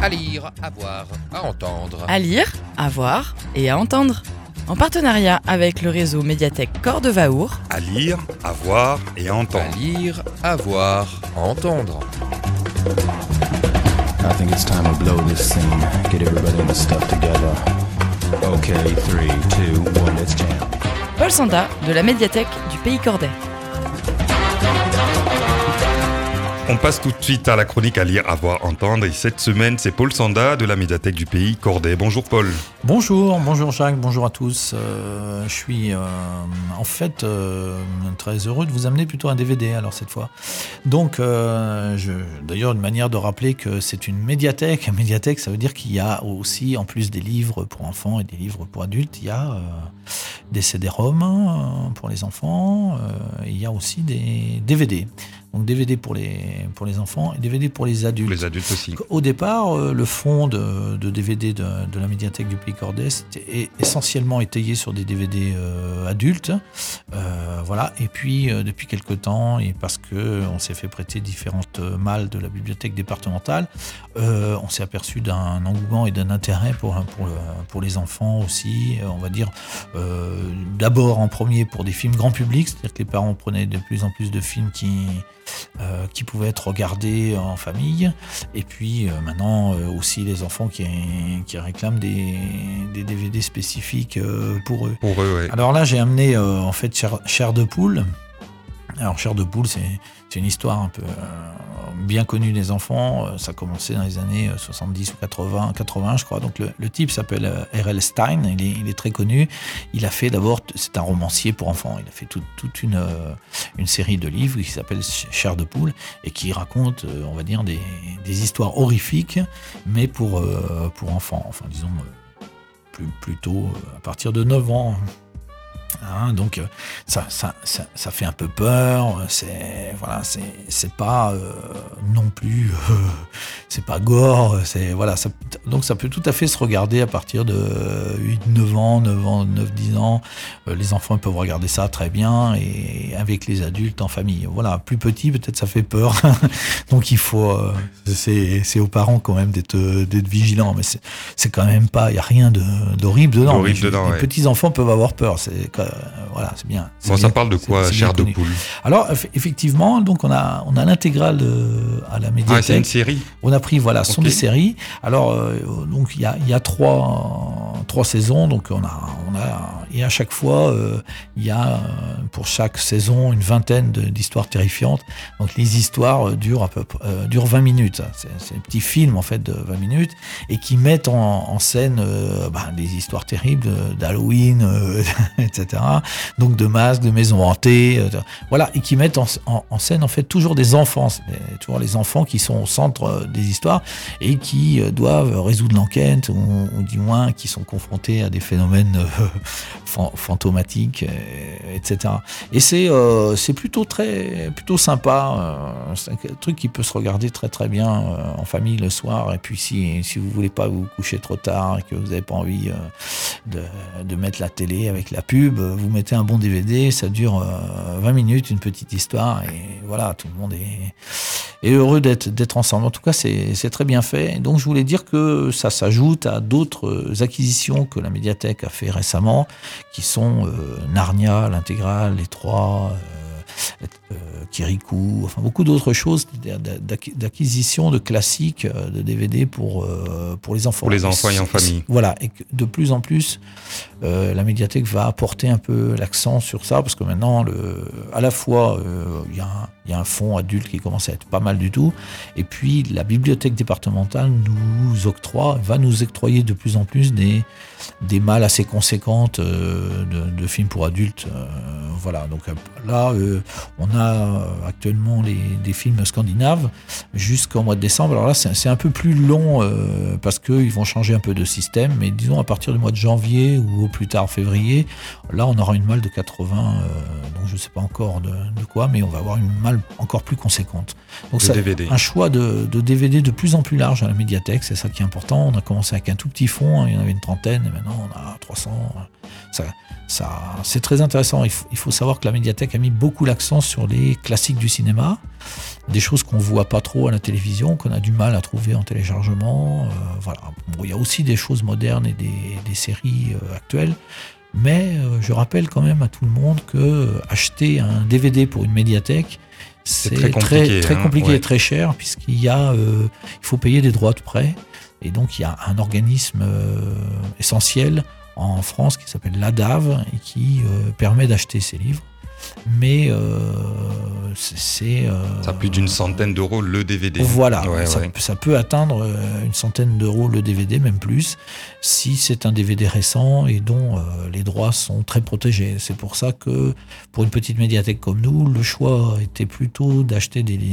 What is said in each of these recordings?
À lire, à voir, à entendre. À lire, à voir et à entendre. En partenariat avec le réseau Médiathèque Cordevaour. À lire, à voir et à À entendre. lire, à voir, à entendre. I think it's time to blow this scene. Get everybody in the stuff together. Okay, 3, 2, 1, let's jam. Paul Sanda de la Médiathèque du Pays Cordais. On passe tout de suite à la chronique à lire, à voir, entendre. Et cette semaine, c'est Paul Sanda de la médiathèque du Pays Cordais. Bonjour Paul. Bonjour Jacques, bonjour à tous. Je suis en fait très heureux de vous amener plutôt un DVD alors cette fois. Donc d'ailleurs une manière de rappeler que c'est une médiathèque. Une médiathèque, ça veut dire qu'il y a aussi, en plus des livres pour enfants et des livres pour adultes, il y a des CD-ROM pour les enfants. Il y a aussi des DVD. Donc DVD pour les enfants et DVD pour les adultes. Pour les adultes aussi. Au départ, le fond de DVD de la médiathèque du Pays Cordais c'était essentiellement étayé sur des DVD adultes. Voilà. Et puis depuis quelque temps, et parce que on s'est fait prêter différentes malles de la bibliothèque départementale, on s'est aperçu d'un engouement et d'un intérêt pour les enfants aussi. On va dire d'abord en premier pour des films grand public, c'est-à-dire que les parents prenaient de plus en plus de films qui pouvaient être regardés en famille, et puis maintenant aussi les enfants qui réclament des DVD spécifiques pour eux. Pour eux, ouais. Alors là j'ai amené en fait Chair de poule. Alors Chair de poule c'est une histoire un peu bien connue des enfants. Ça a commencé dans les années 70 ou 80 je crois. Donc le type s'appelle R.L. Stein, il est très connu. Il a fait d'abord, c'est un romancier pour enfants, il a fait toute une série de livres qui s'appelle Chair de poule et qui raconte, on va dire, des histoires horrifiques, mais pour enfants, enfin disons plutôt à partir de 9 ans. Hein, donc ça fait un peu peur, c'est pas non plus c'est pas gore, donc ça peut tout à fait se regarder à partir de 9-10 ans, les enfants peuvent regarder ça très bien et avec les adultes en famille. Voilà, plus petit peut-être ça fait peur. Donc il faut c'est aux parents quand même d'être vigilants, mais c'est quand même pas, il y a rien d'horrible dedans. Les petits enfants peuvent avoir peur, voilà, c'est bien. Bon, ça parle de quoi, Chair de poule? Alors, effectivement, donc on a l'intégrale à la médiathèque. Ah, c'est une série. On a pris, sont des séries. Alors, donc il y a trois saisons, donc et à chaque fois, il y a pour chaque saison une vingtaine d'histoires terrifiantes. Donc les histoires durent 20 minutes. C'est un petit film en fait de 20 minutes et qui mettent en scène des histoires terribles d'Halloween, etc. Donc de masques, de maisons hantées, voilà, et qui mettent en scène en fait toujours des enfants, toujours les enfants qui sont au centre des histoires et qui doivent résoudre l'enquête ou du moins qui sont confrontés à des phénomènes fantomatiques, etc. Et c'est plutôt sympa, c'est un truc qui peut se regarder très très bien en famille le soir. Et puis si vous voulez pas vous coucher trop tard et que vous n'avez pas envie de mettre la télé avec la pub, vous mettez un bon DVD, ça dure 20 minutes, une petite histoire, et voilà, tout le monde est heureux d'être ensemble. En tout cas, c'est très bien fait. Donc, je voulais dire que ça s'ajoute à d'autres acquisitions que la médiathèque a fait récemment, qui sont Narnia, l'intégrale, les trois, Kirikou, enfin beaucoup d'autres choses, d'acquisition de classiques de DVD pour les enfants. Pour les enfants et en famille. Voilà, et que de plus en plus, la médiathèque va apporter un peu l'accent sur ça, parce que maintenant, à la fois, il y a un fonds adulte qui commence à être pas mal du tout, et puis la bibliothèque départementale va nous octroyer de plus en plus des malles assez conséquentes de films pour adultes. Voilà, donc là, on a actuellement des films scandinaves jusqu'au mois de décembre. Alors là, c'est un peu plus long parce qu'ils vont changer un peu de système, mais disons à partir du mois de janvier ou au plus tard février, là, on aura une malle de 80, donc je ne sais pas encore de quoi, mais on va avoir une malle général encore plus conséquentes. Donc Le DVD. un choix de DVD de plus en plus large à la médiathèque, c'est ça qui est important. On a commencé avec un tout petit fonds, il y en avait une trentaine, et maintenant on a 300. C'est très intéressant. Il faut savoir que la médiathèque a mis beaucoup l'accent sur les classiques du cinéma, des choses qu'on ne voit pas trop à la télévision, qu'on a du mal à trouver en téléchargement. Voilà. Bon, il y a aussi des choses modernes et des séries actuelles. Mais je rappelle quand même à tout le monde que acheter un DVD pour une médiathèque, c'est très compliqué ouais. et très cher, puisqu'il il faut payer des droits de prêt. Et donc il y a un organisme essentiel en France qui s'appelle l'ADAV et qui permet d'acheter ces livres. Mais ça a plus d'une centaine d'euros le DVD. Voilà, Ouais. ça peut atteindre une centaine d'euros le DVD, même plus, si c'est un DVD récent et dont les droits sont très protégés. C'est pour ça que pour une petite médiathèque comme nous, le choix était plutôt d'acheter des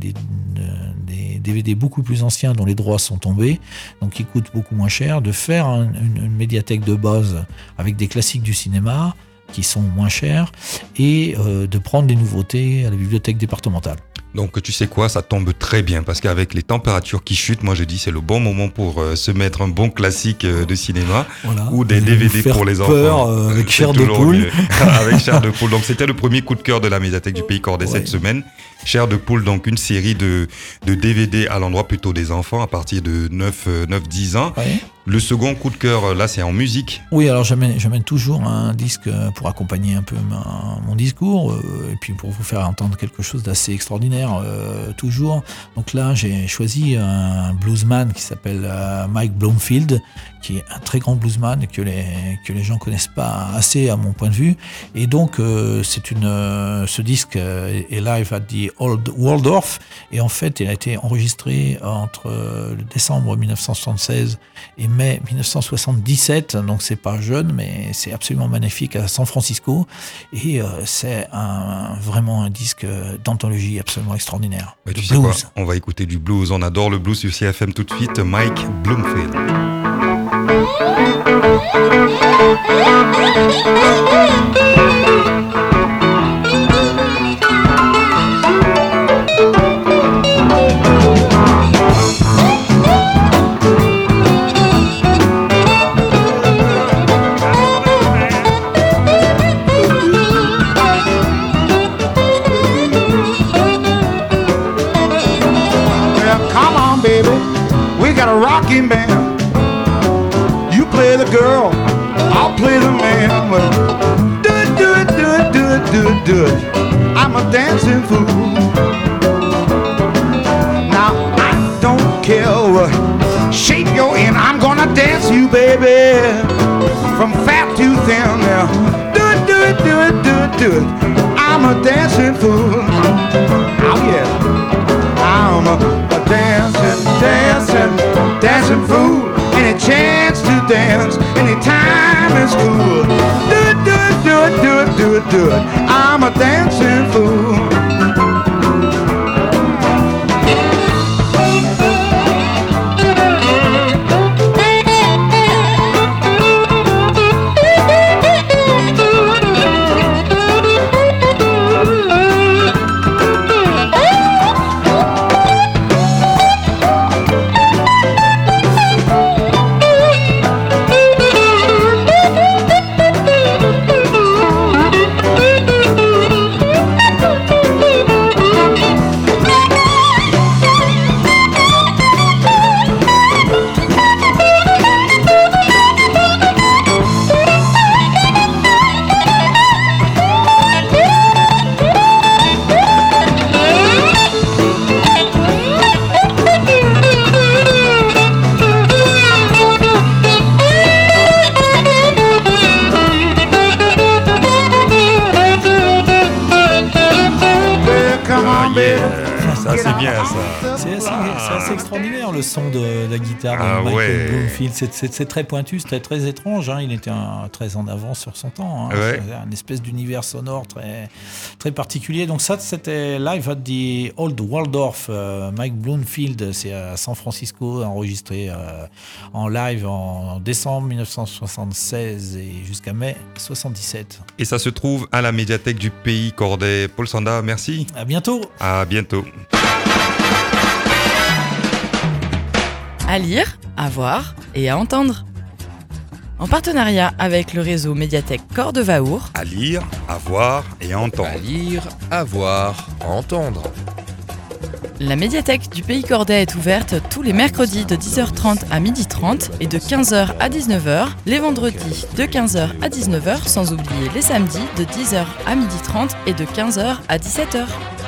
DVD beaucoup plus anciens dont les droits sont tombés, donc qui coûtent beaucoup moins cher, de faire une médiathèque de base avec des classiques du cinéma qui sont moins chers, et de prendre des nouveautés à la bibliothèque départementale. Donc tu sais quoi, ça tombe très bien parce qu'avec les températures qui chutent, moi je dis c'est le bon moment pour se mettre un bon classique de cinéma, voilà. Ou des DVD pour les enfants. Avec Chair de Poule. Avec Chair de Poule. Donc c'était le premier coup de cœur de la médiathèque du Pays Cordais cette semaine. Chair de Poule, donc une série de DVD à l'endroit plutôt des enfants à partir de 9-10 ans. Ouais. Le second coup de cœur, là, c'est en musique. Oui, alors j'amène toujours un disque pour accompagner un peu mon discours, et puis pour vous faire entendre quelque chose d'assez extraordinaire, toujours. Donc là, j'ai choisi un bluesman qui s'appelle Mike Bloomfield, qui est un très grand bluesman et que les gens connaissent pas assez à mon point de vue. Et donc, ce disque est live at the Old Waldorf, et en fait, il a été enregistré entre décembre 1976 et mai 1977, donc c'est pas jeune, mais c'est absolument magnifique à San Francisco, et c'est vraiment un disque d'anthologie absolument extraordinaire. Tu sais quoi, on va écouter du blues, on adore le blues sur CFM tout de suite, Mike Bloomfield. Rocking band, you play the girl, I'll play the man. Well, do it, do it, do it, do it, do it, do it. I'm a dancing fool. Now I don't care what shape you're in, I'm gonna dance you, baby, from fat to thin. Now do it, do it, do it, do it, do it. I'm a dancing fool. Oh yeah, I'm a dancing fool. Any chance to dance, any time is cool. Do it, do it, do it, do it, do it, do it. I'm a dancing fool. Ça, c'est bien, ça. C'est assez extraordinaire le son de la guitare Ah de Michael ouais. Bloomfield. C'est très pointu, c'est très étrange. Hein. Il était très en avance sur son temps. Hein. Ouais. C'est un espèce d'univers sonore très particulier. Donc ça, c'était Live at the Old Waldorf. Mike Bloomfield, c'est à San Francisco, enregistré en live en décembre 1976 et jusqu'à mai 77. Et ça se trouve à la médiathèque du Pays Corday. Paul Sanda, merci. À bientôt. À bientôt. À lire, à voir et à entendre. En partenariat avec le réseau médiathèque Cordevaour, À lire, à voir et à À entendre. lire, à voir, à entendre. la médiathèque du Pays Corday est ouverte tous les mercredis de 10h30 à 12h30 et de 15h à 19h, les vendredis de 15h à 19h, sans oublier les samedis de 10h à 12h30 et de 15h à 17h.